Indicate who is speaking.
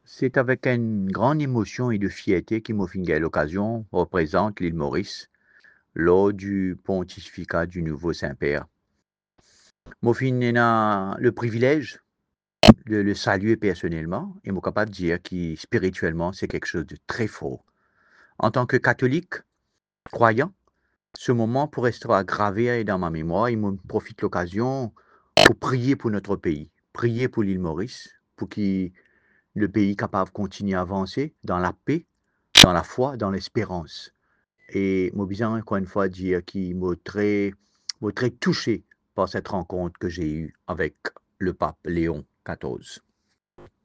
Speaker 1: C'est avec une grande émotion et de fierté que mo fin l'occasion représente l'île Maurice lors du pontificat du nouveau Saint-Père. Mo fin le privilège de le saluer personnellement et mo capable de dire que spirituellement, c'est quelque chose de très fort. En tant que catholique, croyant, ce moment pour restera gravé dans ma mémoire et me profite l'occasion pour prier pour notre pays, prier pour l'île Maurice, pour que le pays capable de continuer à avancer dans la paix, dans la foi, dans l'espérance. Et moi, besoin, encore une fois, dire qu'il m'a très touché par cette rencontre que j'ai eue avec le pape Léon XIV.